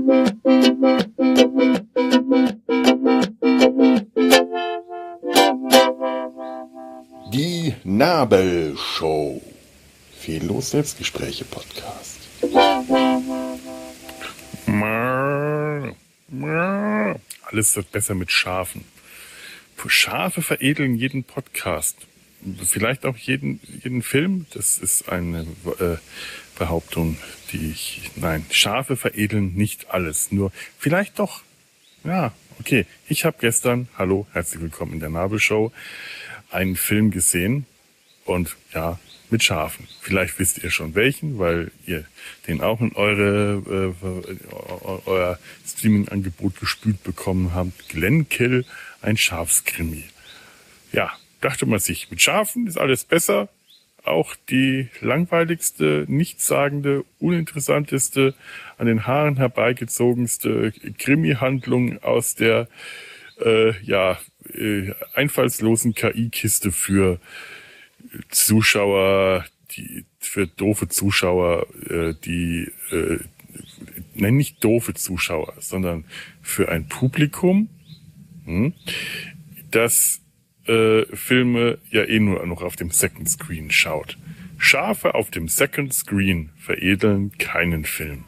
Die Nabelshow. Fehllos Selbstgespräche Podcast. Alles wird besser mit Schafen. Schafe veredeln jeden Podcast. Vielleicht auch jeden Film. Das ist eine Behauptung, nein, Schafe veredeln nicht alles. Nur vielleicht doch. Ja, okay. Ich habe gestern, hallo, herzlich willkommen in der Nabelshow, einen Film gesehen und ja, mit Schafen. Vielleicht wisst ihr schon welchen, weil ihr den auch in euer Streaming-Angebot gespült bekommen habt. Glenkill, ein Schafskrimi. Ja, dachte man sich, mit Schafen ist alles besser. Auch die langweiligste, nichtssagende, uninteressanteste, an den Haaren herbeigezogenste Krimi-Handlung aus der einfallslosen KI-Kiste für Zuschauer, für doofe Zuschauer, nicht doofe Zuschauer, sondern für ein Publikum, das Filme ja nur noch auf dem Second Screen schaut. Schafe auf dem Second Screen veredeln keinen Film.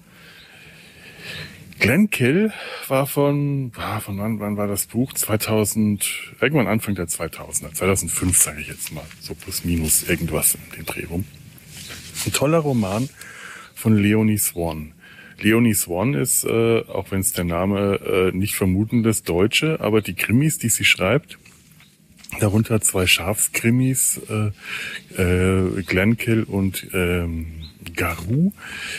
Glenkill war wann war das Buch? 2000, irgendwann Anfang der 2000er, 2005 sage ich jetzt mal, so plus minus irgendwas in den Dreh rum. Ein toller Roman von Leonie Swan. Leonie Swan ist, auch wenn es der Name nicht vermuten lässt, Deutsche, aber die Krimis, die sie schreibt, darunter 2 Schafskrimis, Glenkill und Garou,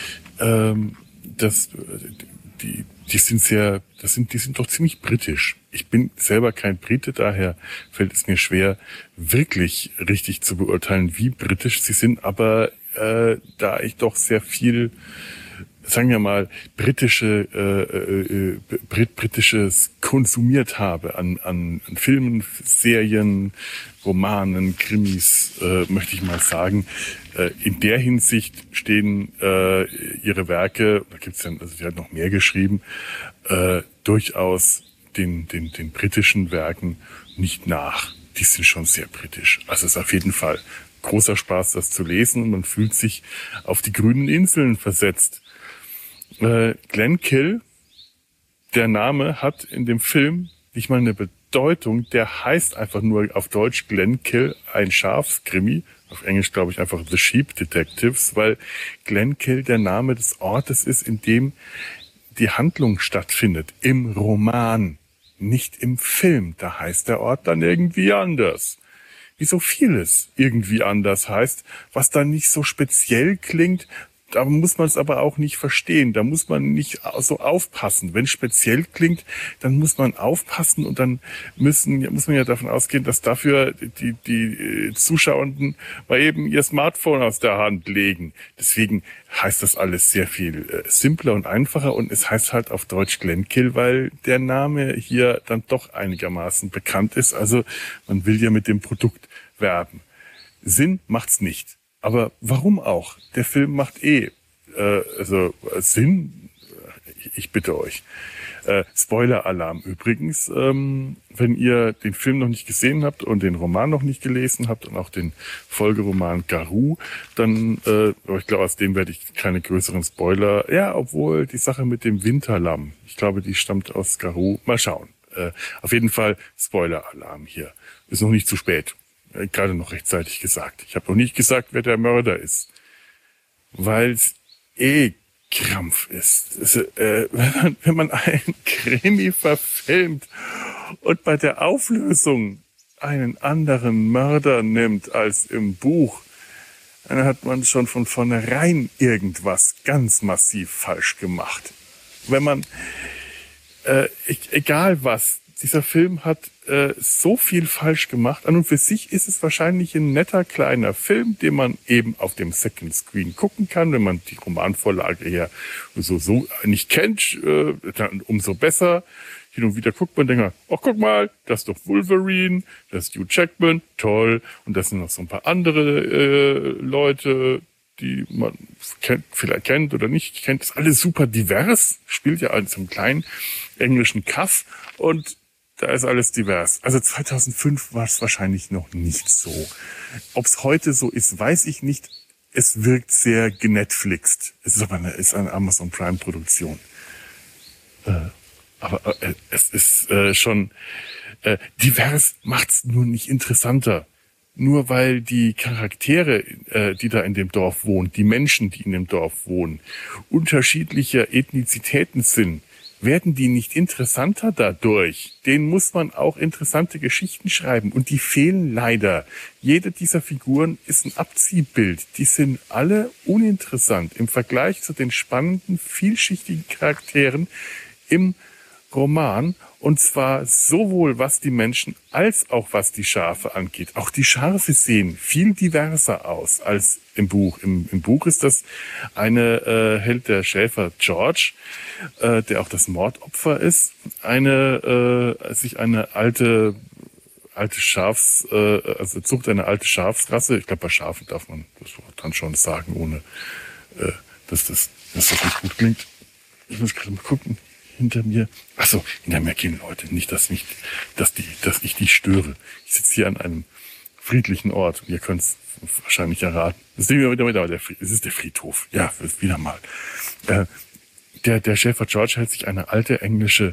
die sind doch ziemlich britisch. Ich bin selber kein Brite, daher fällt es mir schwer, wirklich richtig zu beurteilen, wie britisch sie sind, aber da ich doch sehr viel, sagen wir mal, britisches konsumiert habe an Filmen, Serien, Romanen, Krimis, möchte ich mal sagen. In der Hinsicht stehen ihre Werke, da gibt's dann, also sie hat noch mehr geschrieben, durchaus den britischen Werken nicht nach. Die sind schon sehr britisch. Also es ist auf jeden Fall großer Spaß, das zu lesen, und man fühlt sich auf die grünen Inseln versetzt. Glenkill, der Name hat in dem Film nicht mal eine Bedeutung, der heißt einfach nur auf Deutsch Glenkill, ein Schafskrimi, auf Englisch glaube ich einfach The Sheep Detectives, weil Glenkill der Name des Ortes ist, in dem die Handlung stattfindet, im Roman, nicht im Film. Da heißt der Ort dann irgendwie anders. Wie so vieles irgendwie anders heißt, was dann nicht so speziell klingt. Da muss man es aber auch nicht verstehen. Da muss man nicht so aufpassen. Wenn es speziell klingt, dann muss man aufpassen, und dann muss man ja davon ausgehen, dass dafür die Zuschauenden mal eben ihr Smartphone aus der Hand legen. Deswegen heißt das alles sehr viel simpler und einfacher, und es heißt halt auf Deutsch Glenkill, weil der Name hier dann doch einigermaßen bekannt ist. Also man will ja mit dem Produkt werben. Sinn macht's nicht. Aber warum auch? Der Film macht Sinn. Ich bitte euch. Spoiler-Alarm übrigens. Wenn ihr den Film noch nicht gesehen habt und den Roman noch nicht gelesen habt und auch den Folgeroman Garou, dann, ich glaube, aus dem werde ich keine größeren Spoiler. Ja, obwohl die Sache mit dem Winterlamm, ich glaube, die stammt aus Garou. Mal schauen. Auf jeden Fall Spoiler-Alarm hier. Ist noch nicht zu spät. Gerade noch rechtzeitig gesagt. Ich habe noch nicht gesagt, wer der Mörder ist. Weil es Krampf ist. Wenn man einen Krimi verfilmt und bei der Auflösung einen anderen Mörder nimmt als im Buch, dann hat man schon von vornherein irgendwas ganz massiv falsch gemacht. Wenn man, egal was, dieser Film hat so viel falsch gemacht. An und für sich ist es wahrscheinlich ein netter kleiner Film, den man eben auf dem Second Screen gucken kann, wenn man die Romanvorlage her so nicht kennt, dann umso besser. Hin und wieder guckt man und denkt, oh, guck mal, das ist doch Wolverine, das ist Hugh Jackman, toll. Und das sind noch so ein paar andere Leute, die man vielleicht kennt oder nicht kennt, ist alles super divers, spielt ja in so einem kleinen englischen Kaff und da ist alles divers. Also 2005 war es wahrscheinlich noch nicht so. Ob es heute so ist, weiß ich nicht. Es wirkt sehr genetflixt. Es ist aber eine Amazon Prime Produktion. Aber es ist schon divers, macht's nur nicht interessanter. Nur weil die Charaktere, die da in dem Dorf wohnen, die Menschen, die in dem Dorf wohnen, unterschiedlicher Ethnizitäten sind, werden die nicht interessanter dadurch. Denen muss man auch interessante Geschichten schreiben. Und die fehlen leider. Jede dieser Figuren ist ein Abziehbild. Die sind alle uninteressant im Vergleich zu den spannenden, vielschichtigen Charakteren im Roman. Und zwar sowohl was die Menschen als auch was die Schafe angeht. Auch die Schafe sehen viel diverser aus als im Buch. Im Buch ist das hält der Schäfer George, der auch das Mordopfer ist, sich eine alte Zucht eine alte Schafsrasse. Ich glaube, bei Schafen darf man das dann schon sagen, ohne dass das nicht gut klingt. Ich muss gerade mal gucken. Hinter mir gehen Leute. Nicht, dass ich die störe. Ich sitze hier an einem friedlichen Ort. Ihr könnt es wahrscheinlich erraten. Es ist der Friedhof. Ja, wieder mal. Der Schäfer George hält sich eine alte englische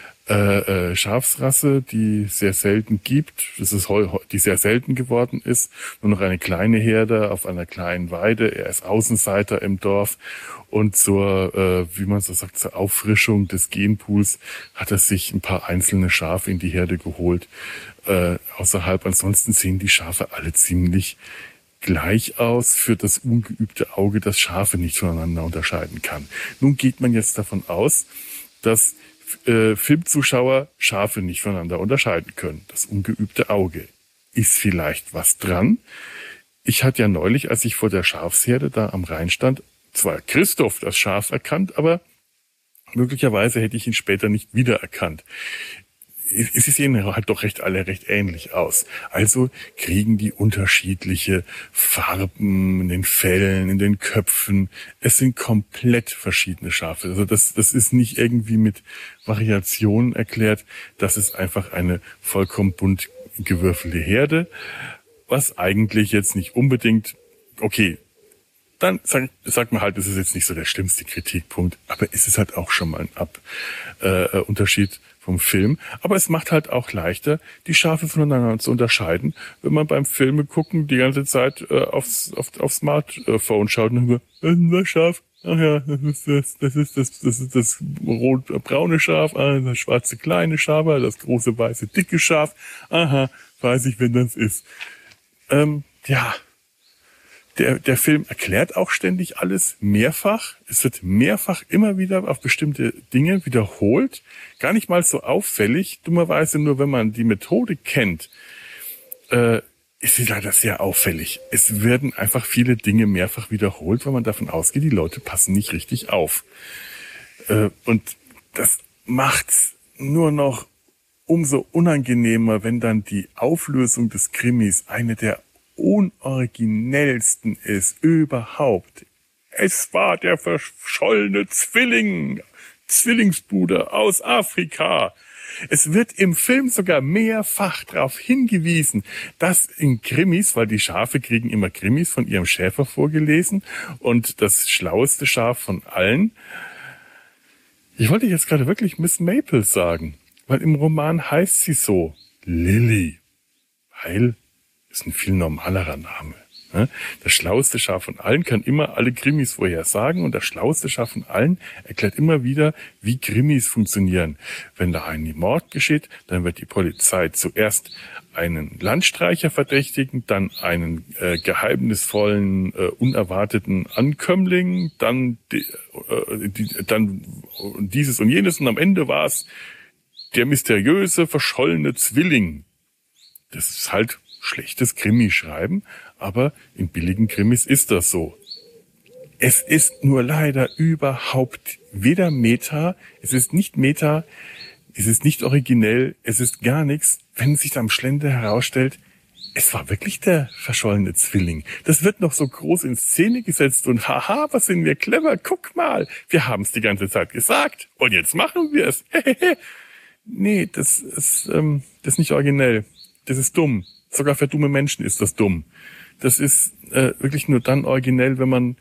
Schafsrasse, die sehr selten gibt. Die sehr selten geworden ist. Nur noch eine kleine Herde auf einer kleinen Weide. Er ist Außenseiter im Dorf. Und zur Auffrischung des Genpools hat er sich ein paar einzelne Schafe in die Herde geholt. Außerhalb, ansonsten sehen die Schafe alle ziemlich gleich aus für das ungeübte Auge, das Schafe nicht voneinander unterscheiden kann. Nun geht man jetzt davon aus, dass Filmzuschauer Schafe nicht voneinander unterscheiden können. Das ungeübte Auge. Ist vielleicht was dran? Ich hatte ja neulich, als ich vor der Schafsherde da am Rhein stand, zwar Christoph das Schaf erkannt, aber möglicherweise hätte ich ihn später nicht wiedererkannt. Sie sehen halt doch alle recht ähnlich aus. Also kriegen die unterschiedliche Farben in den Fellen, in den Köpfen. Es sind komplett verschiedene Schafe. Also das ist nicht irgendwie mit Variationen erklärt. Das ist einfach eine vollkommen bunt gewürfelte Herde, was eigentlich jetzt nicht unbedingt, okay, dann sagt man halt, es ist jetzt nicht so der schlimmste Kritikpunkt, aber es ist halt auch schon mal ein Unterschied vom Film. Aber es macht halt auch leichter, die Schafe voneinander zu unterscheiden, wenn man beim Filme gucken die ganze Zeit aufs Smartphone schaut und nur, das Schaf, ach ja, das ist das rot-braune Schaf, das schwarze kleine Schaf, das große weiße dicke Schaf, aha, weiß ich, wenn das ist. Der Film erklärt auch ständig alles mehrfach. Es wird mehrfach immer wieder auf bestimmte Dinge wiederholt. Gar nicht mal so auffällig. Dummerweise nur, wenn man die Methode kennt, ist sie leider sehr auffällig. Es werden einfach viele Dinge mehrfach wiederholt, weil man davon ausgeht, die Leute passen nicht richtig auf. Und das macht's nur noch umso unangenehmer, wenn dann die Auflösung des Krimis eine der unoriginellsten ist überhaupt. Es war der verschollene Zwillingsbruder aus Afrika. Es wird im Film sogar mehrfach darauf hingewiesen, dass in Krimis, weil die Schafe kriegen immer Krimis von ihrem Schäfer vorgelesen und das schlaueste Schaf von allen. Ich wollte jetzt gerade wirklich Miss Maple sagen, weil im Roman heißt sie so, Lily, weil ist ein viel normalerer Name. Das schlauste Schaf von allen kann immer alle Krimis vorhersagen und das schlauste Schaf von allen erklärt immer wieder, wie Krimis funktionieren. Wenn da ein Mord geschieht, dann wird die Polizei zuerst einen Landstreicher verdächtigen, dann einen geheimnisvollen, unerwarteten Ankömmling, dann dieses und jenes und am Ende war es der mysteriöse, verschollene Zwilling. Das ist halt schlechtes Krimi-Schreiben, aber in billigen Krimis ist das so. Es ist nur leider überhaupt weder Meta, es ist nicht originell, es ist gar nichts, wenn sich am Schlende herausstellt, es war wirklich der verschollene Zwilling. Das wird noch so groß in Szene gesetzt und haha, was sind wir clever, guck mal, wir haben es die ganze Zeit gesagt und jetzt machen wir es. Nee, das ist nicht originell. Das ist dumm. Sogar für dumme Menschen ist das dumm. Das ist wirklich nur dann originell, wenn man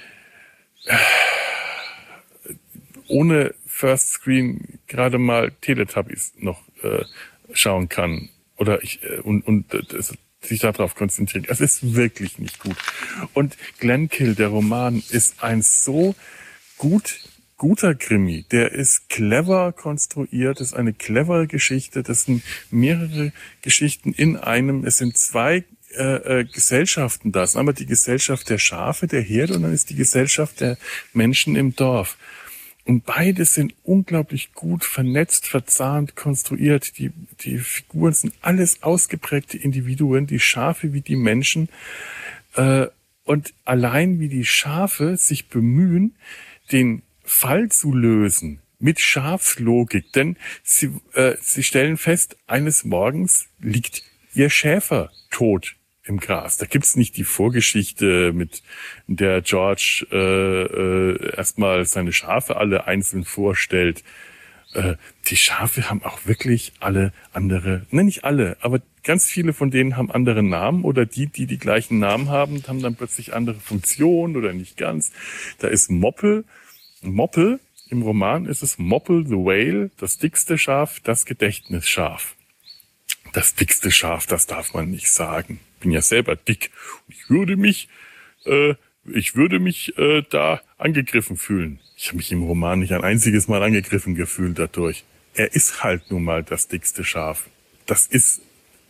ohne First Screen gerade mal Teletubbies noch schauen kann. Oder sich darauf konzentriert. Es ist wirklich nicht gut. Und Glennkill, der Roman, ist ein so guter Krimi. Der ist clever konstruiert, ist eine clevere Geschichte. Das sind mehrere Geschichten in einem. Es sind zwei Gesellschaften da. Es ist einmal die Gesellschaft der Schafe, der Herde, und dann ist die Gesellschaft der Menschen im Dorf. Und beide sind unglaublich gut vernetzt, verzahnt, konstruiert. Die Figuren sind alles ausgeprägte Individuen, die Schafe wie die Menschen. Und allein wie die Schafe sich bemühen, den Fall zu lösen mit Schafslogik. Denn sie stellen fest, eines Morgens liegt ihr Schäfer tot im Gras. Da gibt's nicht die Vorgeschichte, mit der George erstmal seine Schafe alle einzeln vorstellt. Die Schafe haben auch wirklich alle andere, nicht alle, aber ganz viele von denen haben andere Namen, oder die gleichen Namen haben dann plötzlich andere Funktionen oder nicht ganz. Da ist Moppel, im Roman ist es Moppel the Whale, das dickste Schaf, das Gedächtnisschaf. Das dickste Schaf, das darf man nicht sagen. Ich bin ja selber dick und ich würde mich da angegriffen fühlen. Ich habe mich im Roman nicht ein einziges Mal angegriffen gefühlt dadurch. Er ist halt nun mal das dickste Schaf. Das ist,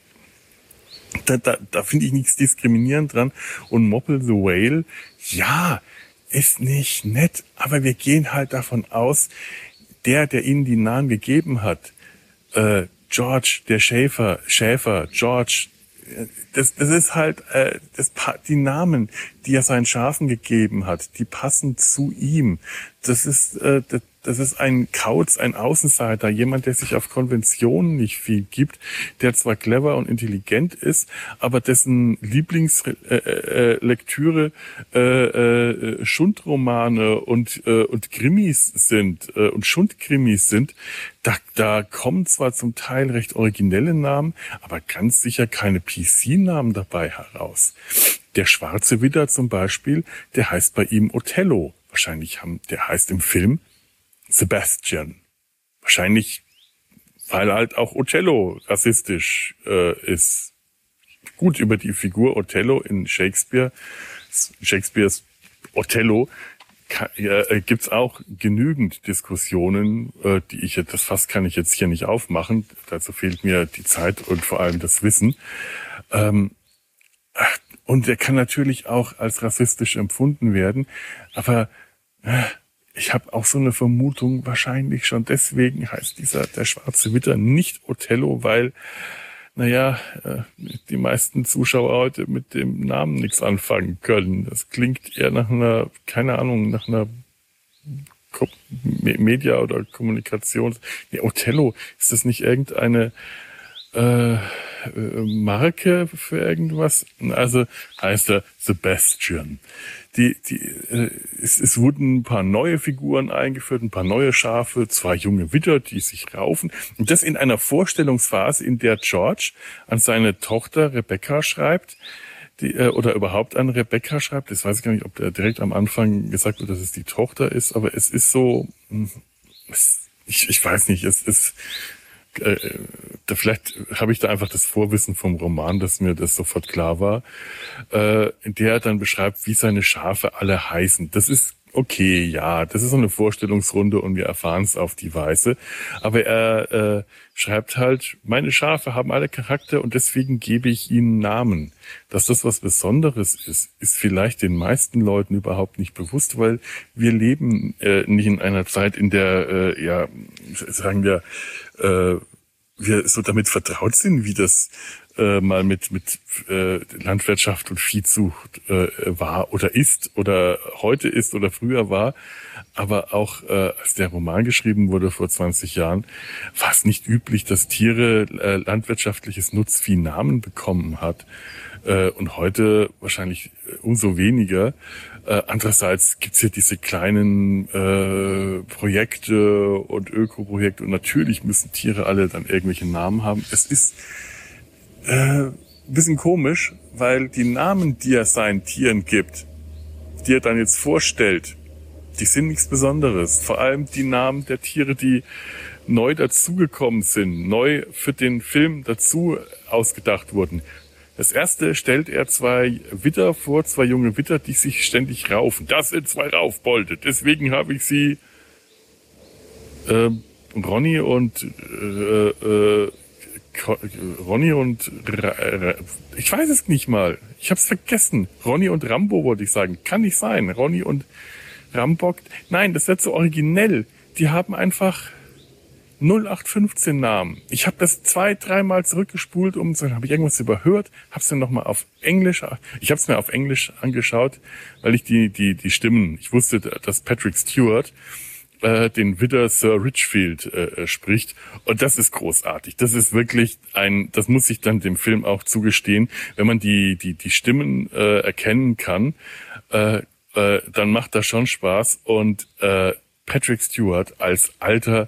da finde ich nichts diskriminierend dran. Und Moppel the Whale, ja, ist nicht nett, aber wir gehen halt davon aus, der ihnen die Namen gegeben hat, George, der Schäfer, George, das ist halt, die Namen, die er seinen Schafen gegeben hat, die passen zu ihm. Das ist ein Kauz, ein Außenseiter, jemand, der sich auf Konventionen nicht viel gibt, der zwar clever und intelligent ist, aber dessen Lieblingslektüre Schundromane und Krimis sind und Schundkrimis sind. Da kommen zwar zum Teil recht originelle Namen, aber ganz sicher keine PC-Namen dabei heraus. Der Schwarze Widder zum Beispiel, der heißt bei ihm Othello. Der heißt im Film Sebastian. Wahrscheinlich, weil halt auch Othello rassistisch ist. Gut, über die Figur Othello in Shakespeares Othello gibt's auch genügend Diskussionen, das Fass kann ich jetzt hier nicht aufmachen. Dazu fehlt mir die Zeit und vor allem das Wissen. Und der kann natürlich auch als rassistisch empfunden werden, aber ich habe auch so eine Vermutung, wahrscheinlich schon deswegen heißt der Schwarze Widder nicht Othello, weil, die meisten Zuschauer heute mit dem Namen nichts anfangen können. Das klingt eher nach einer Media- oder Kommunikations... Othello, ist das nicht irgendeine Marke für irgendwas? Also heißt er Sebastian. Es wurden ein paar neue Figuren eingeführt, ein paar neue Schafe, 2 junge Widder, die sich raufen. Und das in einer Vorstellungsphase, in der George an seine Tochter Rebecca schreibt, oder überhaupt an Rebecca schreibt. Das weiß ich gar nicht, ob der direkt am Anfang gesagt wird, dass es die Tochter ist, aber es ist so, ich weiß nicht, vielleicht habe ich da einfach das Vorwissen vom Roman, dass mir das sofort klar war, in der er dann beschreibt, wie seine Schafe alle heißen. Das ist okay, ja, das ist so eine Vorstellungsrunde und wir erfahren es auf die Weise. Aber er schreibt halt, meine Schafe haben alle Charakter und deswegen gebe ich ihnen Namen. Dass das was Besonderes ist vielleicht den meisten Leuten überhaupt nicht bewusst, weil wir leben nicht in einer Zeit, in der, wir so damit vertraut sind, wie das mal mit Landwirtschaft und Viehzucht war oder ist oder heute ist oder früher war. aber auch als der Roman geschrieben wurde vor 20 Jahren, war es nicht üblich, dass Tiere landwirtschaftliches Nutzvieh Namen bekommen hat. Und heute wahrscheinlich umso weniger. Andererseits gibt's hier diese kleinen Projekte und Ökoprojekte und natürlich müssen Tiere alle dann irgendwelche Namen haben. Es ist ein bisschen komisch, weil die Namen, die er seinen Tieren gibt, die er dann jetzt vorstellt, die sind nichts Besonderes. Vor allem die Namen der Tiere, die neu dazugekommen sind, neu für den Film dazu ausgedacht wurden. Das erste stellt er 2 Widder vor, 2 junge Widder, die sich ständig raufen. Das sind 2 Raufbolde, deswegen habe ich sie Ronny und ich weiß es nicht mal. Ich habe es vergessen. Ronny und Rambo wollte ich sagen. Kann nicht sein. Ronny und Rambock. Nein, das wird so originell. Die haben einfach 0815 Namen. Ich habe das 2-3 Mal zurückgespult, habe ich irgendwas überhört, habe es dann nochmal auf Englisch, ich habe es mir auf Englisch angeschaut, weil ich die Stimmen, ich wusste, dass Patrick Stewart den Widder Sir Richfield spricht. Und das ist großartig. Das ist wirklich das muss ich dann dem Film auch zugestehen, wenn man die Stimmen erkennen kann, dann macht das schon Spaß. Und Patrick Stewart als alter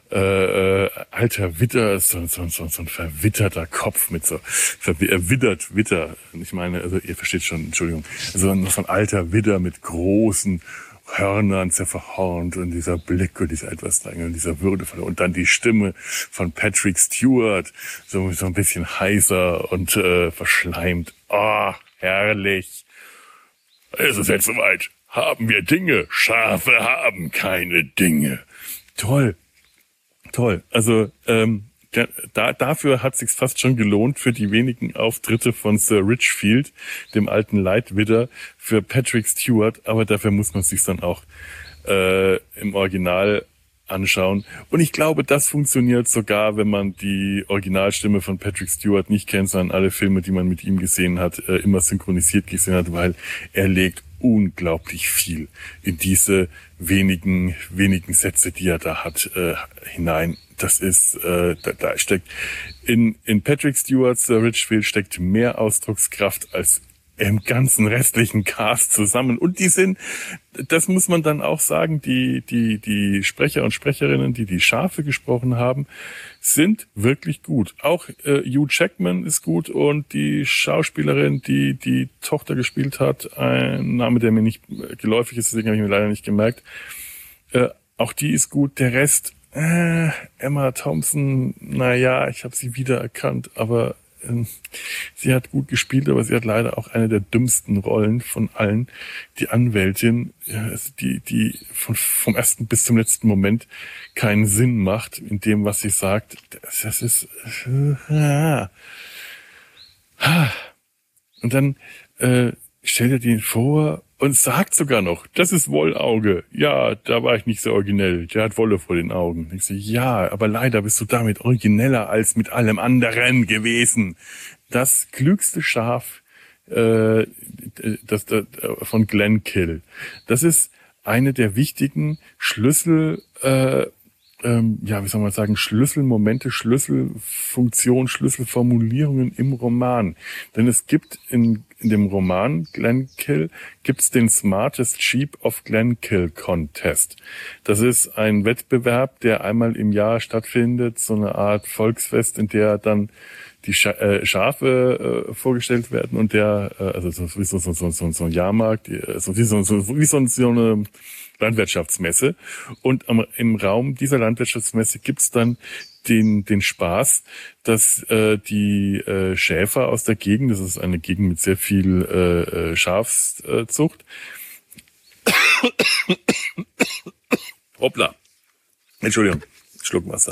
Widder, so ein verwitterter Kopf mit so Widder. Ich meine, also ihr versteht schon, Entschuldigung. So ein alter Widder mit großen Hörnern, sehr verhornt und dieser Blick und dieser etwas und dieser würdevolle und dann die Stimme von Patrick Stewart, so ein bisschen heiser und verschleimt. Oh, herrlich. Es ist jetzt soweit. Haben wir Dinge? Schafe haben keine Dinge. Toll. Also dafür hat sich's fast schon gelohnt für die wenigen Auftritte von Sir Richfield, dem alten Leitwidder, für Patrick Stewart. Aber dafür muss man sich's dann auch im Original anschauen. Und ich glaube, das funktioniert sogar, wenn man die Originalstimme von Patrick Stewart nicht kennt, sondern alle Filme, die man mit ihm gesehen hat, immer synchronisiert gesehen hat, weil er legt unglaublich viel in diese wenigen Sätze, die er da hat, hinein. Das ist, da steckt in Patrick Stewarts Richfield steckt mehr Ausdruckskraft als im ganzen restlichen Cast zusammen. Und das muss man dann auch sagen, die Sprecher und Sprecherinnen, die Schafe gesprochen haben, sind wirklich gut. Auch Hugh Jackman ist gut und die Schauspielerin, die Tochter gespielt hat, ein Name, der mir nicht geläufig ist, deswegen habe ich mir leider nicht gemerkt, auch die ist gut. Der Rest, Emma Thompson, naja, ich habe sie wiedererkannt, aber sie hat gut gespielt, aber sie hat leider auch eine der dümmsten Rollen von allen. Die Anwältin, die vom ersten bis zum letzten Moment keinen Sinn macht in dem, was sie sagt. Das ist und dann stellt er den vor und sagt sogar noch, das ist Wollauge. Ja, da war ich nicht so originell. Der hat Wolle vor den Augen. Ich so, ja, aber leider bist du damit origineller als mit allem anderen gewesen. Das klügste Schaf von Glenkill. Das ist eine der wichtigen Schlüsselmomente, Schlüsselfunktionen, Schlüsselformulierungen im Roman. Denn es gibt in dem Roman Glenkill gibt's den Smartest Sheep of Glenkill Contest. Das ist ein Wettbewerb, der einmal im Jahr stattfindet, so eine Art Volksfest, in der dann die Schafe vorgestellt werden und also so ein Jahrmarkt, wie so eine Landwirtschaftsmesse. Und im Raum dieser Landwirtschaftsmesse gibt's dann den Spaß, dass die Schäfer aus der Gegend, das ist eine Gegend mit sehr viel Schafszucht, hoppla, Entschuldigung, Schluck Wasser.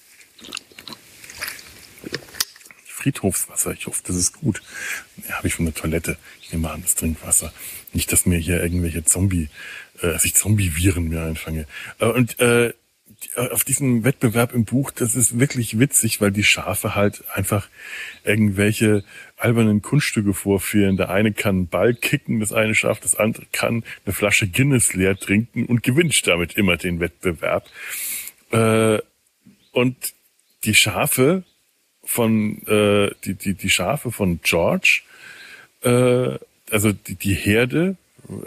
Friedhofswasser, ich hoffe, das ist gut. Ja, habe ich von der Toilette. Ich nehme an, das Trinkwasser. Nicht, dass mir hier irgendwelche Zombie-Viren mir einfange. Und auf diesem Wettbewerb im Buch, das ist wirklich witzig, weil die Schafe halt einfach irgendwelche albernen Kunststücke vorführen. Der eine kann einen Ball kicken, das eine Schaf, das andere kann eine Flasche Guinness leer trinken und gewinnt damit immer den Wettbewerb. Und die Schafe von die Schafe von George, also die Herde,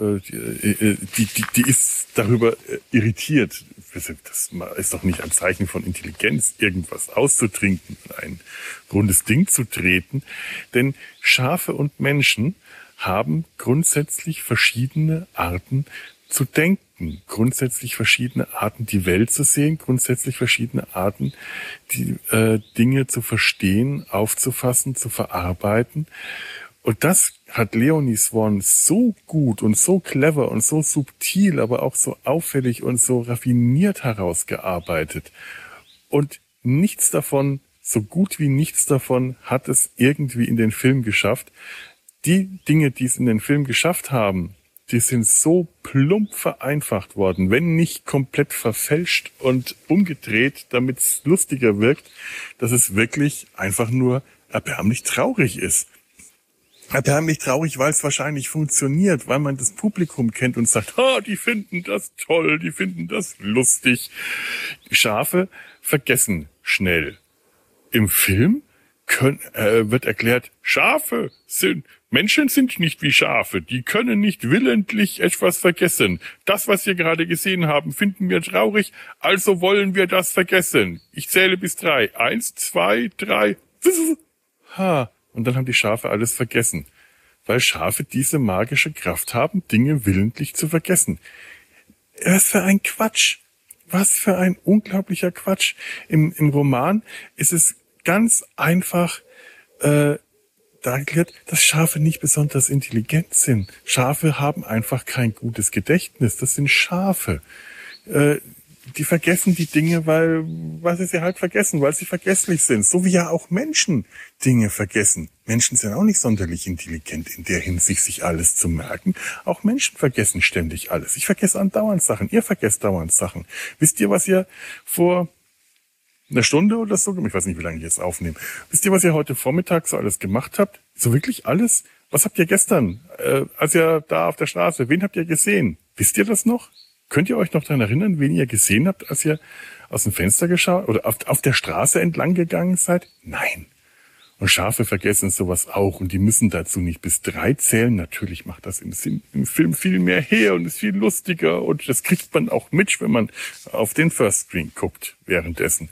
die ist darüber irritiert. Das ist doch nicht ein Zeichen von Intelligenz, irgendwas auszutrinken, ein rundes Ding zu treten. Denn Schafe und Menschen haben grundsätzlich verschiedene Arten zu denken, grundsätzlich verschiedene Arten, die Welt zu sehen, grundsätzlich verschiedene Arten, die Dinge zu verstehen, aufzufassen, zu verarbeiten. Und das hat Leonie Swann so gut und so clever und so subtil, aber auch so auffällig und so raffiniert herausgearbeitet. Und nichts davon, so gut wie nichts davon, hat es irgendwie in den Film geschafft. Die Dinge, die es in den Film geschafft haben, die sind so plump vereinfacht worden, wenn nicht komplett verfälscht und umgedreht, damit es lustiger wirkt, dass es wirklich einfach nur erbärmlich traurig ist. Erbärmlich traurig, weil es wahrscheinlich funktioniert, weil man das Publikum kennt und sagt, die finden das toll, die finden das lustig. Die Schafe vergessen schnell. Im Film wird erklärt, Menschen sind nicht wie Schafe, die können nicht willentlich etwas vergessen. Das, was wir gerade gesehen haben, finden wir traurig, also wollen wir das vergessen. Ich zähle bis 3. 1, 2, 3. Und dann haben die Schafe alles vergessen, weil Schafe diese magische Kraft haben, Dinge willentlich zu vergessen. Was für ein Quatsch. Was für ein unglaublicher Quatsch. Im Roman ist es ganz einfach dargelegt, dass Schafe nicht besonders intelligent sind. Schafe haben einfach kein gutes Gedächtnis. Das sind Schafe. Die vergessen die Dinge, weil sie halt vergessen, weil sie vergesslich sind. So wie ja auch Menschen Dinge vergessen. Menschen sind auch nicht sonderlich intelligent in der Hinsicht, sich alles zu merken. Auch Menschen vergessen ständig alles. Ich vergesse andauernd Sachen. Ihr vergesst dauernd Sachen. Wisst ihr, was ihr vor einer Stunde oder so, ich weiß nicht, wie lange ich jetzt aufnehme. Wisst ihr, was ihr heute Vormittag so alles gemacht habt? So wirklich alles? Was habt ihr gestern, als ihr da auf der Straße, wen habt ihr gesehen? Wisst ihr das noch? Könnt ihr euch noch daran erinnern, wen ihr gesehen habt, als ihr aus dem Fenster geschaut oder auf der Straße entlang gegangen seid? Nein. Und Schafe vergessen sowas auch und die müssen dazu nicht bis 3 zählen. Natürlich macht das im Film viel mehr her und ist viel lustiger und das kriegt man auch mit, wenn man auf den First Screen guckt währenddessen.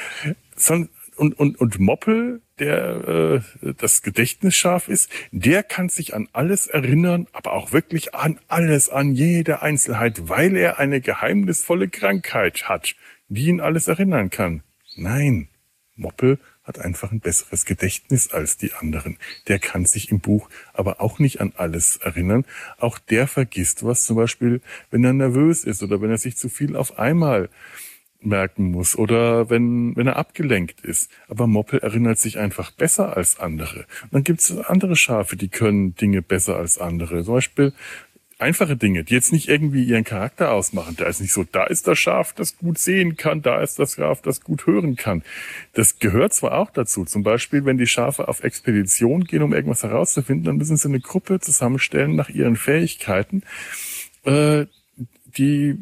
Und Moppel, der das Gedächtnisschaf ist, der kann sich an alles erinnern, aber auch wirklich an alles, an jede Einzelheit, weil er eine geheimnisvolle Krankheit hat, die ihn alles erinnern kann. Nein, Moppel hat einfach ein besseres Gedächtnis als die anderen. Der kann sich im Buch aber auch nicht an alles erinnern. Auch der vergisst was, zum Beispiel, wenn er nervös ist oder wenn er sich zu viel auf einmal merken muss oder wenn er abgelenkt ist. Aber Moppel erinnert sich einfach besser als andere. Und dann gibt es andere Schafe, die können Dinge besser als andere. Zum Beispiel einfache Dinge, die jetzt nicht irgendwie ihren Charakter ausmachen. Da ist nicht so, da ist das Schaf, das gut sehen kann, da ist das Schaf, das gut hören kann. Das gehört zwar auch dazu. Zum Beispiel, wenn die Schafe auf Expedition gehen, um irgendwas herauszufinden, dann müssen sie eine Gruppe zusammenstellen nach ihren Fähigkeiten, die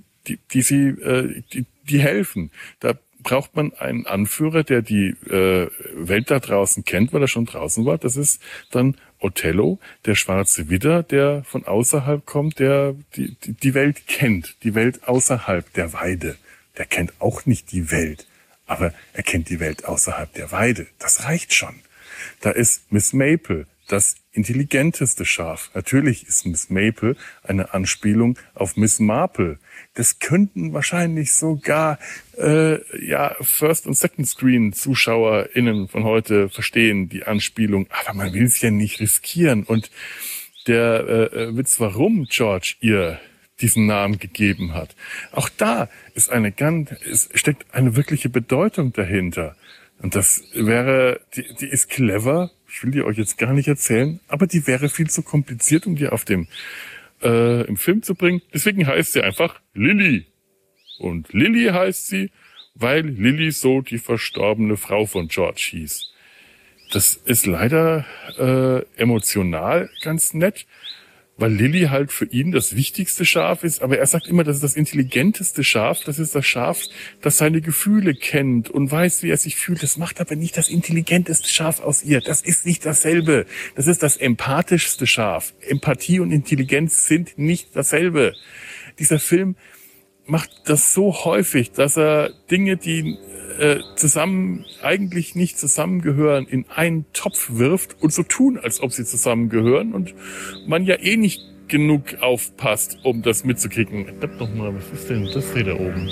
helfen. Da braucht man einen Anführer, der die Welt da draußen kennt, weil er schon draußen war. Das ist dann Othello, der schwarze Widder, der von außerhalb kommt, der die Welt kennt, die Welt außerhalb der Weide. Der kennt auch nicht die Welt, aber er kennt die Welt außerhalb der Weide. Das reicht schon. Da ist Miss Maple, das intelligenteste Schaf. Natürlich ist Miss Maple eine Anspielung auf Miss Marple. Das könnten wahrscheinlich sogar First- und Second-Screen-ZuschauerInnen von heute verstehen, die Anspielung. Aber man will es ja nicht riskieren. Und der Witz, warum George ihr diesen Namen gegeben hat, auch da ist steckt eine wirkliche Bedeutung dahinter. Und das wäre, die ist clever. Ich will die euch jetzt gar nicht erzählen, aber die wäre viel zu kompliziert, um die im Film zu bringen. Deswegen heißt sie einfach Lily. Und Lily heißt sie, weil Lily so die verstorbene Frau von George hieß. Das ist leider emotional ganz nett, weil Lily halt für ihn das wichtigste Schaf ist, aber er sagt immer, das ist das intelligenteste Schaf, das ist das Schaf, das seine Gefühle kennt und weiß, wie er sich fühlt. Das macht aber nicht das intelligenteste Schaf aus ihr. Das ist nicht dasselbe. Das ist das empathischste Schaf. Empathie und Intelligenz sind nicht dasselbe. Dieser Film macht das so häufig, dass er Dinge, die zusammen eigentlich nicht zusammengehören, in einen Topf wirft und so tun, als ob sie zusammengehören und man ja eh nicht genug aufpasst, um das mitzukriegen. Verdammt noch mal, was ist denn das hier da oben?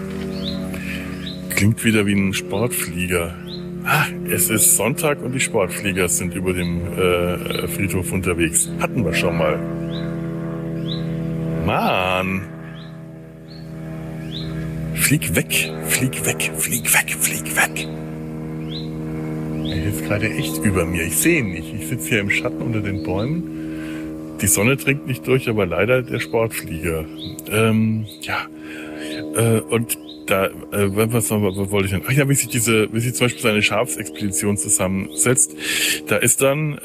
Klingt wieder wie ein Sportflieger. Es ist Sonntag und die Sportflieger sind über dem Friedhof unterwegs. Hatten wir schon mal. Mann! Flieg weg, flieg weg, flieg weg, flieg weg. Er ist gerade echt über mir. Ich sehe ihn nicht. Ich sitze hier im Schatten unter den Bäumen. Die Sonne dringt nicht durch, aber leider der Sportflieger. Und da, was wollte ich denn? Ach ja, wie sich zum Beispiel seine Schafsexpedition zusammensetzt. Da ist dann,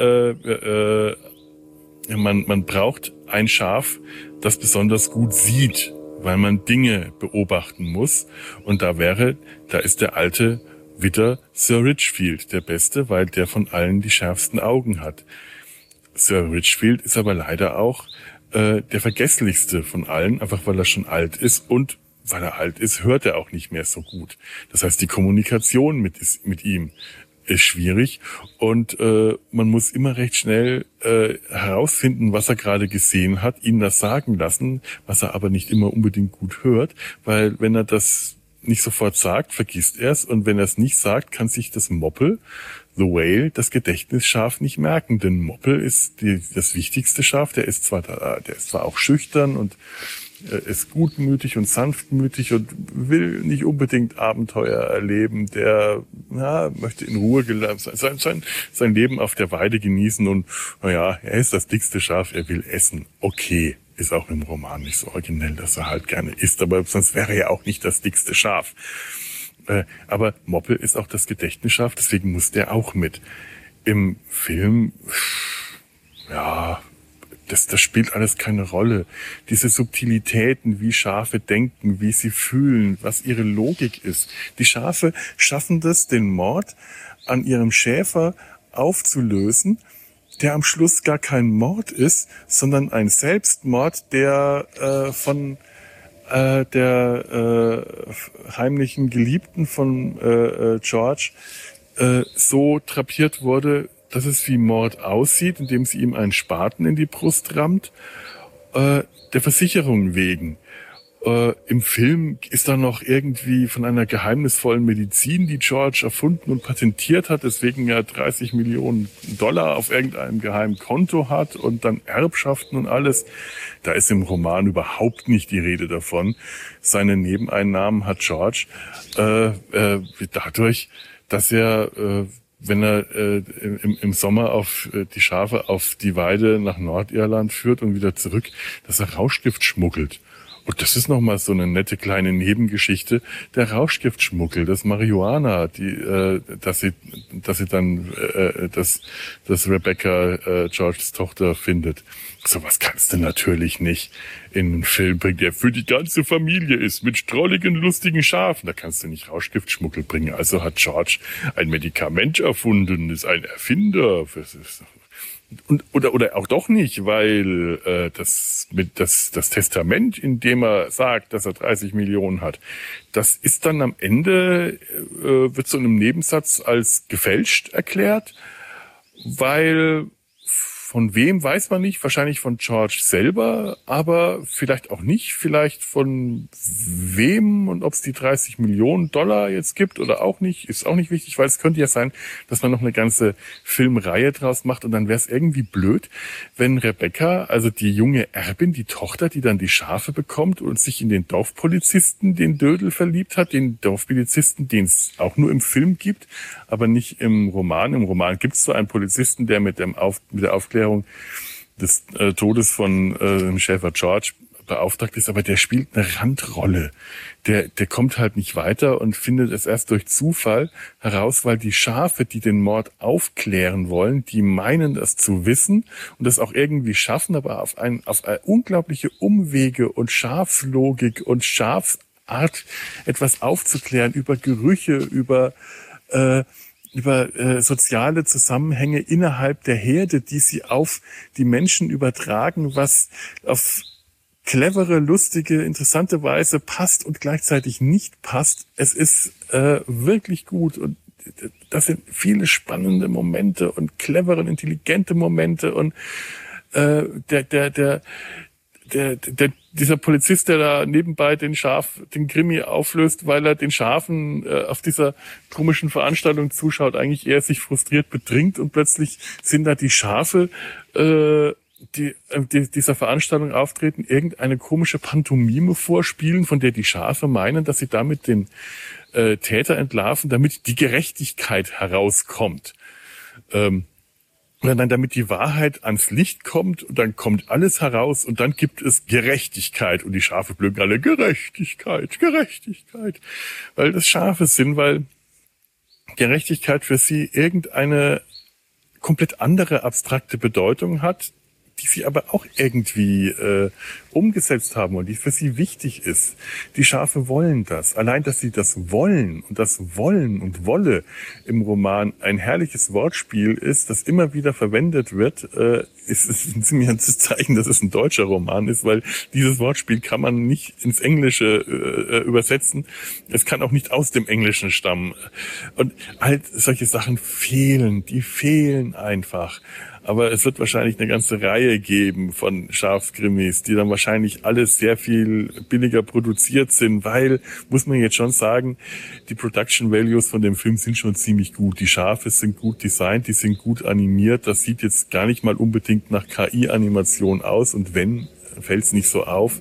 man braucht ein Schaf, das besonders gut sieht, weil man Dinge beobachten muss. Und da ist der alte Widder Sir Richfield der Beste, weil der von allen die schärfsten Augen hat. Sir Richfield ist aber leider auch der vergesslichste von allen, einfach weil er schon alt ist und weil er alt ist, hört er auch nicht mehr so gut. Das heißt, die Kommunikation mit ihm ist schwierig und man muss immer recht schnell herausfinden, was er gerade gesehen hat, ihn das sagen lassen, was er aber nicht immer unbedingt gut hört, weil wenn er das nicht sofort sagt, vergisst er es und wenn er es nicht sagt, kann sich das Moppel, the Whale, das Gedächtnisschaf nicht merken, denn Moppel ist das wichtigste Schaf, der ist zwar auch schüchtern und ist gutmütig und sanftmütig und will nicht unbedingt Abenteuer erleben. Der möchte in Ruhe sein Leben auf der Weide genießen und er ist das dickste Schaf, er will essen. Okay, ist auch im Roman nicht so originell, dass er halt gerne isst, aber sonst wäre er ja auch nicht das dickste Schaf. Aber Moppel ist auch das Gedächtnisschaf, deswegen muss der auch mit. Im Film, das spielt alles keine Rolle. Diese Subtilitäten, wie Schafe denken, wie sie fühlen, was ihre Logik ist. Die Schafe schaffen das, den Mord an ihrem Schäfer aufzulösen, der am Schluss gar kein Mord ist, sondern ein Selbstmord, der von der heimlichen Geliebten von George so drapiert wurde, dass es wie Mord aussieht, indem sie ihm einen Spaten in die Brust rammt, der Versicherung wegen. Im Film ist da noch irgendwie von einer geheimnisvollen Medizin, die George erfunden und patentiert hat, deswegen ja $30 Millionen auf irgendeinem geheimen Konto hat und dann Erbschaften und alles. Da ist im Roman überhaupt nicht die Rede davon. Seine Nebeneinnahmen hat George dadurch, dass er wenn er im Sommer die Schafe auf die Weide nach Nordirland führt und wieder zurück, dass er Rauschgift schmuggelt. Und das ist nochmal so eine nette kleine Nebengeschichte. Der Rauschgiftschmuggel, das Marihuana, dass Rebecca Georges Tochter findet. Sowas kannst du natürlich nicht in einen Film bringen, der für die ganze Familie ist, mit strolligen, lustigen Schafen. Da kannst du nicht Rauschgiftschmuggel bringen. Also hat George ein Medikament erfunden, ist ein Erfinder. Oder auch doch nicht, weil das Testament, in dem er sagt, dass er 30 Millionen hat, das ist dann am Ende, wird so in einem Nebensatz als gefälscht erklärt, weil von wem weiß man nicht, wahrscheinlich von George selber, aber vielleicht auch nicht, vielleicht von wem und ob es die $30 Millionen jetzt gibt oder auch nicht, ist auch nicht wichtig, weil es könnte ja sein, dass man noch eine ganze Filmreihe draus macht und dann wäre es irgendwie blöd, wenn Rebecca, also die junge Erbin, die Tochter, die dann die Schafe bekommt und sich in den Dorfpolizisten, den Dödel, verliebt hat, den Dorfpolizisten, den es auch nur im Film gibt, aber nicht im Roman. Im Roman gibt es so einen Polizisten, der mit der Aufklärung des Todes von dem Schäfer George beauftragt ist, aber der spielt eine Randrolle. Der kommt halt nicht weiter und findet es erst durch Zufall heraus, weil die Schafe, die den Mord aufklären wollen, die meinen das zu wissen und das auch irgendwie schaffen, aber auf eine unglaubliche Umwege und Schafslogik und Schafsart etwas aufzuklären über Gerüche, über soziale Zusammenhänge innerhalb der Herde, die sie auf die Menschen übertragen, was auf clevere, lustige, interessante Weise passt und gleichzeitig nicht passt. Es ist wirklich gut und das sind viele spannende Momente und clevere und intelligente Momente und dieser Polizist, der da nebenbei den Krimi auflöst, weil er den Schafen auf dieser komischen Veranstaltung zuschaut, eigentlich eher sich frustriert betrinkt und plötzlich sind da die Schafe, die dieser Veranstaltung auftreten, irgendeine komische Pantomime vorspielen, von der die Schafe meinen, dass sie damit den Täter entlarven, damit die Gerechtigkeit herauskommt. Und dann, damit die Wahrheit ans Licht kommt und dann kommt alles heraus und dann gibt es Gerechtigkeit und die Schafe blöken alle Gerechtigkeit, Gerechtigkeit, weil das Schafe sind, weil Gerechtigkeit für sie irgendeine komplett andere abstrakte Bedeutung hat, die sie aber auch irgendwie umgesetzt haben und die für sie wichtig ist. Die Schafe wollen das. Allein, dass sie das wollen und das Wollen und Wolle im Roman ein herrliches Wortspiel ist, das immer wieder verwendet wird, ist ein ziemliches Zeichen, dass es ein deutscher Roman ist, weil dieses Wortspiel kann man nicht ins Englische übersetzen. Es kann auch nicht aus dem Englischen stammen. Und halt solche Sachen fehlen, die fehlen einfach. Aber es wird wahrscheinlich eine ganze Reihe geben von Schafskrimis, die dann wahrscheinlich alles sehr viel billiger produziert sind, weil, muss man jetzt schon sagen, die Production Values von dem Film sind schon ziemlich gut. Die Schafe sind gut designt, die sind gut animiert. Das sieht jetzt gar nicht mal unbedingt nach KI-Animation aus und wenn, fällt es nicht so auf.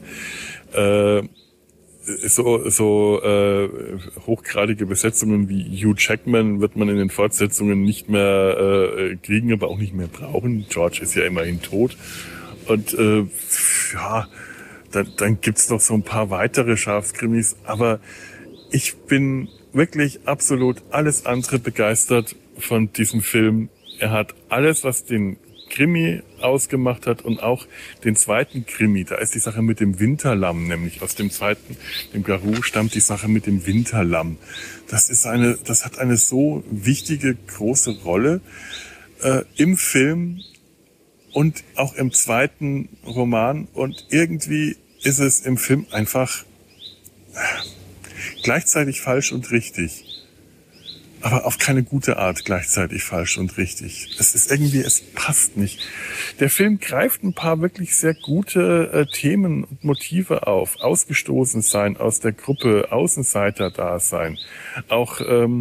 Hochgradige Besetzungen wie Hugh Jackman wird man in den Fortsetzungen nicht mehr kriegen, aber auch nicht mehr brauchen. George ist ja immerhin tot. Und dann gibt's noch so ein paar weitere Schafskrimis, aber ich bin wirklich absolut alles andere begeistert von diesem Film. Er hat alles, was den Krimi ausgemacht hat und auch den zweiten Krimi. Da ist die Sache mit dem Winterlamm, nämlich aus dem zweiten, dem Garou, stammt die Sache mit dem Winterlamm. Das hat eine so wichtige, große Rolle im Film und auch im zweiten Roman und irgendwie ist es im Film einfach gleichzeitig falsch und richtig. Aber auf keine gute Art gleichzeitig falsch und richtig. Es passt nicht. Der Film greift ein paar wirklich sehr gute Themen und Motive auf. Ausgestoßen sein aus der Gruppe, Außenseiter-Dasein. Auch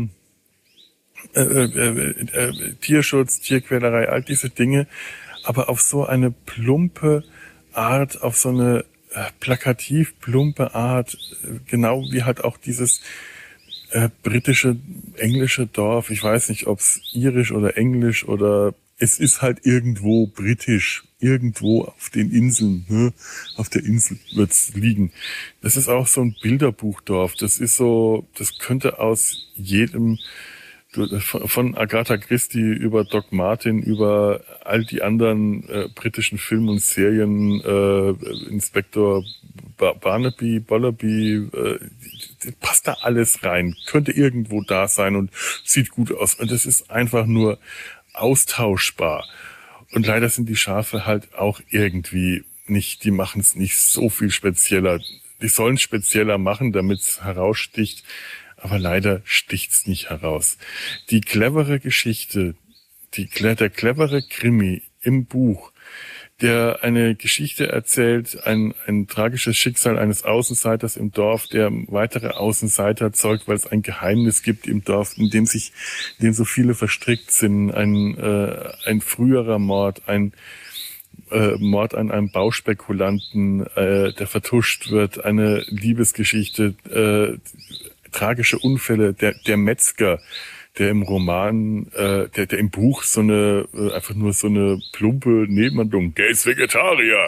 Tierschutz, Tierquälerei, all diese Dinge. Aber auf so eine plumpe Art, auf so eine plakativ plumpe Art, genau wie halt auch dieses britische, englische Dorf. Ich weiß nicht, ob es irisch oder englisch oder es ist halt irgendwo britisch, irgendwo auf den Inseln, ne? Auf der Insel wird's liegen. Das ist auch so ein Bilderbuchdorf. Das ist so, das könnte aus jedem, von Agatha Christie über Doc Martin, über all die anderen britischen Filme und Serien, Inspektor Barnaby, Bollaby, passt da alles rein, könnte irgendwo da sein und sieht gut aus. Und es ist einfach nur austauschbar. Und leider sind die Schafe halt auch irgendwie nicht, die machen es nicht so viel spezieller. Die sollen spezieller machen, damit es heraussticht. Aber leider sticht's nicht heraus. Die clevere Geschichte, der clevere Krimi im Buch, der eine Geschichte erzählt, ein tragisches Schicksal eines Außenseiters im Dorf, der weitere Außenseiter zeugt, weil es ein Geheimnis gibt im Dorf, in dem so viele verstrickt sind, ein früherer Mord, ein Mord an einem Bauspekulanten, der vertuscht wird, eine Liebesgeschichte, tragische Unfälle, der Metzger, der im Roman, der im Buch einfach nur so eine plumpe Nebenhandlung, der ist Vegetarier,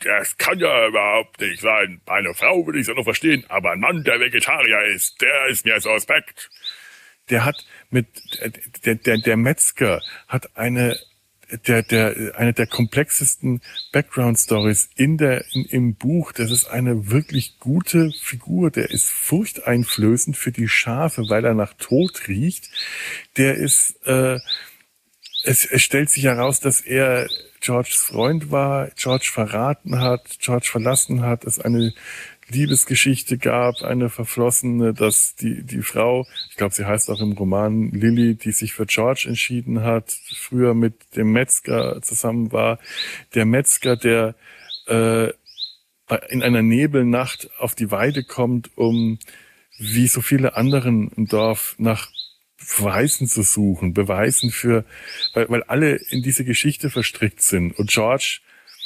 das kann ja überhaupt nicht sein. Bei einer Frau würde ich es ja noch verstehen, aber ein Mann, der Vegetarier ist, der ist mir suspekt. Der hat der Metzger hat eine der komplexesten Background-Stories im Buch. Das ist eine wirklich gute Figur. Der ist furchteinflößend für die Schafe, weil er nach Tod riecht. Der ist, es stellt sich heraus, dass er Georges Freund war, George verraten hat, George verlassen hat, es eine Liebesgeschichte gab, eine verflossene, dass die Frau, ich glaube, sie heißt auch im Roman Lily, die sich für George entschieden hat, früher mit dem Metzger zusammen war. Der Metzger, der in einer Nebelnacht auf die Weide kommt, um wie so viele anderen im Dorf nach Beweisen zu suchen, weil alle in diese Geschichte verstrickt sind und George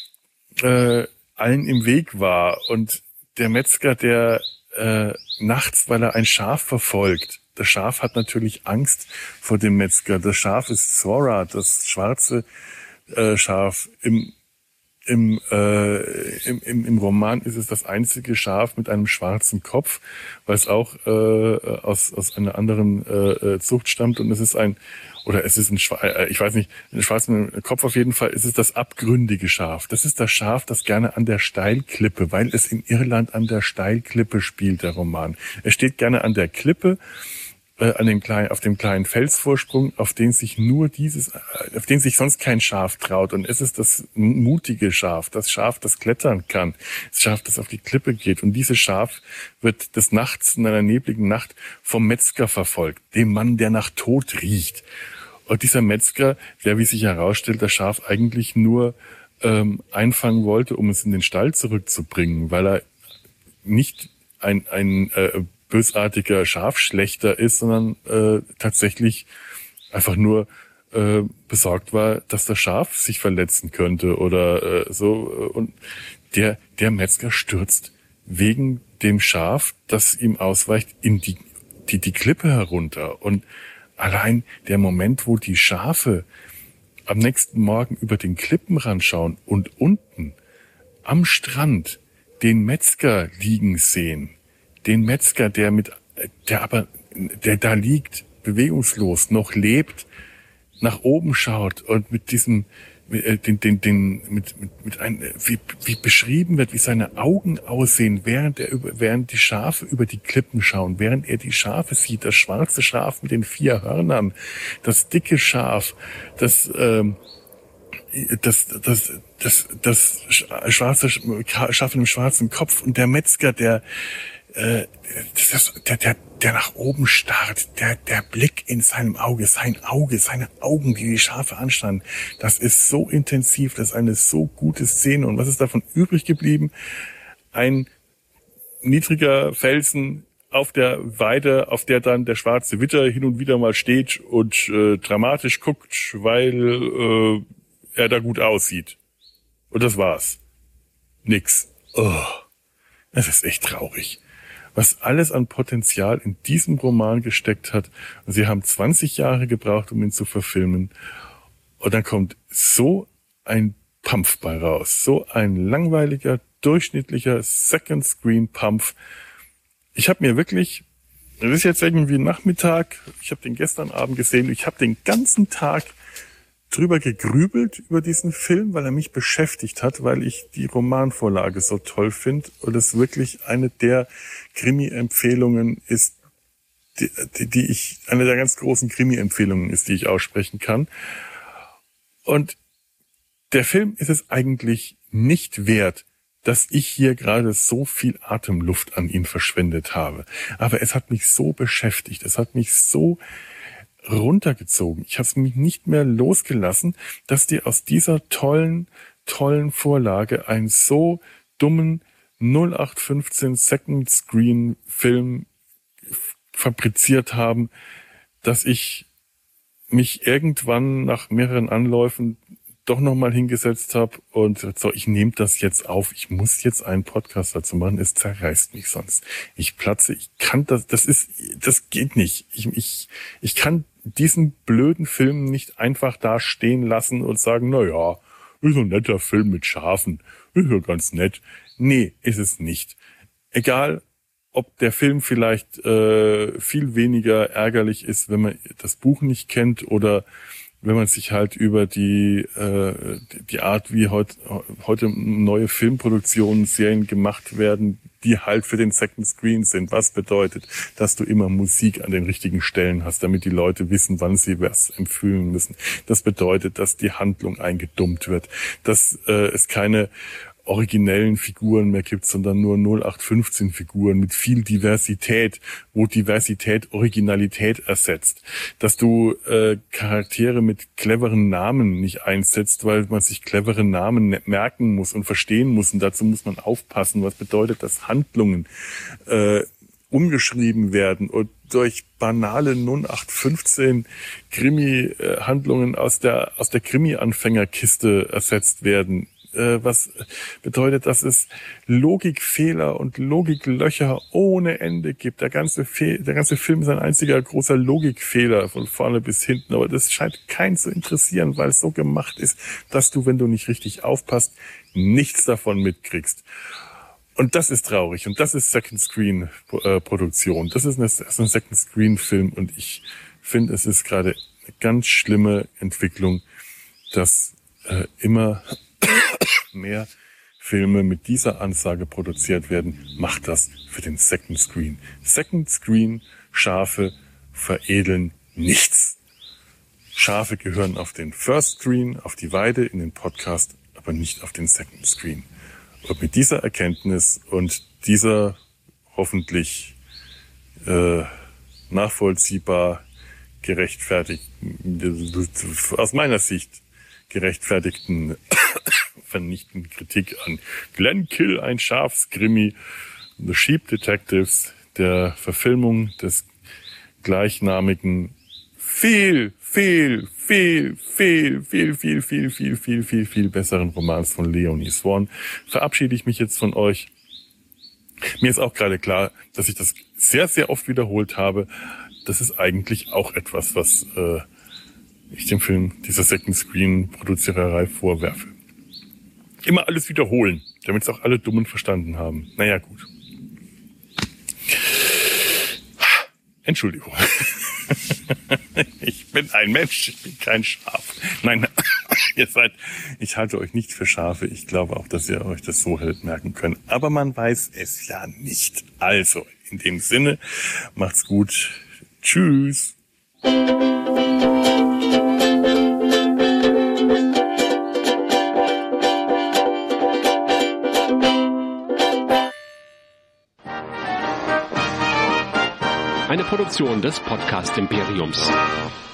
allen im Weg war und der Metzger, der nachts, weil er ein Schaf verfolgt. Das Schaf hat natürlich Angst vor dem Metzger. Das Schaf ist Zora, das schwarze Schaf. Im Roman ist es das einzige Schaf mit einem schwarzen Kopf, weil es auch aus einer anderen Zucht stammt und es ist ein schwarzen Kopf auf jeden Fall, ist es das abgründige Schaf. Das ist das Schaf, das gerne an der Steilklippe, weil es in Irland an der Steilklippe spielt, der Roman. Es steht gerne an der Klippe, auf dem kleinen Felsvorsprung, auf den sich sonst kein Schaf traut. Und es ist das mutige Schaf, das klettern kann, das Schaf, das auf die Klippe geht. Und dieses Schaf wird des Nachts, in einer nebligen Nacht, vom Metzger verfolgt, dem Mann, der nach Tod riecht. Und dieser Metzger, der, wie sich herausstellt, das Schaf eigentlich nur einfangen wollte, um es in den Stall zurückzubringen, weil er nicht ein bösartiger Schafschlechter ist, sondern tatsächlich einfach nur besorgt war, dass das Schaf sich verletzen könnte oder so. Und der Metzger stürzt wegen dem Schaf, das ihm ausweicht, in die Klippe herunter. Und allein der Moment, wo die Schafe am nächsten Morgen über den Klippenrand schauen und unten am Strand den Metzger liegen sehen, den Metzger, der da liegt, bewegungslos, noch lebt, nach oben schaut und mit diesem, wie beschrieben wird, wie seine Augen aussehen, während die Schafe über die Klippen schauen, während er die Schafe sieht, das schwarze Schaf mit den 4 Hörnern, das dicke Schaf, das schwarze Schaf mit dem schwarzen Kopf und der Metzger, der nach oben starrt, der Blick in seinem Auge, seine Augen, die Schafe anstarren, das ist so intensiv, das ist eine so gute Szene. Und was ist davon übrig geblieben? Ein niedriger Felsen auf der Weide, auf der dann der schwarze Witter hin und wieder mal steht und dramatisch guckt, weil er da gut aussieht. Und das war's. Nix. Oh, das ist echt traurig. Was alles an Potenzial in diesem Roman gesteckt hat. Und sie haben 20 Jahre gebraucht, um ihn zu verfilmen. Und dann kommt so ein Pampf bei raus. So ein langweiliger, durchschnittlicher Second-Screen-Pampf. Ich habe mir wirklich, das ist jetzt irgendwie Nachmittag, ich habe den gestern Abend gesehen, ich habe den ganzen Tag drüber gegrübelt über diesen Film, weil er mich beschäftigt hat, weil ich die Romanvorlage so toll finde und es wirklich eine der Krimi-Empfehlungen ist, eine der ganz großen Krimi-Empfehlungen ist, die ich aussprechen kann. Und der Film ist es eigentlich nicht wert, dass ich hier gerade so viel Atemluft an ihn verschwendet habe. Aber es hat mich so beschäftigt, es hat mich so runtergezogen. Ich habe es mich nicht mehr losgelassen, dass die aus dieser tollen Vorlage einen so dummen 0815 Second Screen Film fabriziert haben, dass ich mich irgendwann nach mehreren Anläufen doch nochmal hingesetzt habe und so, ich nehme das jetzt auf, ich muss jetzt einen Podcast dazu machen, es zerreißt mich sonst. Ich platze, ich kann das geht nicht. Ich kann diesen blöden Film nicht einfach da stehen lassen und sagen, na ja, ist ein netter Film mit Schafen, ist ja ganz nett. Nee, ist es nicht. Egal, ob der Film vielleicht viel weniger ärgerlich ist, wenn man das Buch nicht kennt oder wenn man sich halt über die Art, wie heute neue Filmproduktionen, Serien gemacht werden, die halt für den Second Screen sind. Was bedeutet, dass du immer Musik an den richtigen Stellen hast, damit die Leute wissen, wann sie was empfühlen müssen. Das bedeutet, dass die Handlung eingedummt wird, dass es keine originellen Figuren mehr gibt, sondern nur 0815 Figuren mit viel Diversität, wo Diversität Originalität ersetzt. Dass du Charaktere mit cleveren Namen nicht einsetzt, weil man sich clevere Namen merken muss und verstehen muss. Und dazu muss man aufpassen. Was bedeutet, dass Handlungen umgeschrieben werden und durch banale 0815 Krimi-Handlungen aus der Krimi-Anfängerkiste ersetzt werden. Was bedeutet, dass es Logikfehler und Logiklöcher ohne Ende gibt. Der ganze Film ist ein einziger großer Logikfehler von vorne bis hinten. Aber das scheint keinen zu interessieren, weil es so gemacht ist, dass du, wenn du nicht richtig aufpasst, nichts davon mitkriegst. Und das ist traurig. Und das ist Second Screen Produktion. Das ist ein Second Screen Film. Und ich finde, es ist gerade eine ganz schlimme Entwicklung, dass immer mehr Filme mit dieser Ansage produziert werden, macht das für den Second Screen. Second Screen Schafe veredeln nichts. Schafe gehören auf den First Screen, auf die Weide, in den Podcast, aber nicht auf den Second Screen. Und mit dieser Erkenntnis und dieser hoffentlich nachvollziehbar gerechtfertigten, aus meiner Sicht gerechtfertigten vernichtenden Kritik an Glenn Kill, ein Schafskrimi, The Sheep Detectives, der Verfilmung des gleichnamigen viel besseren Romans von Leonie Swan, verabschiede ich mich jetzt von euch. Mir ist auch gerade klar, dass ich das sehr, sehr oft wiederholt habe. Das ist eigentlich auch etwas, was ich dem Film dieser Second Screen Produziererei vorwerfe. Immer alles wiederholen, damit es auch alle Dummen verstanden haben. Naja, gut. Entschuldigung. Ich bin ein Mensch, ich bin kein Schaf. Nein, ich halte euch nicht für Schafe. Ich glaube auch, dass ihr euch das so hält merken könnt. Aber man weiß es ja nicht. Also, in dem Sinne, macht's gut. Tschüss. Eine Produktion des Podcast Imperiums.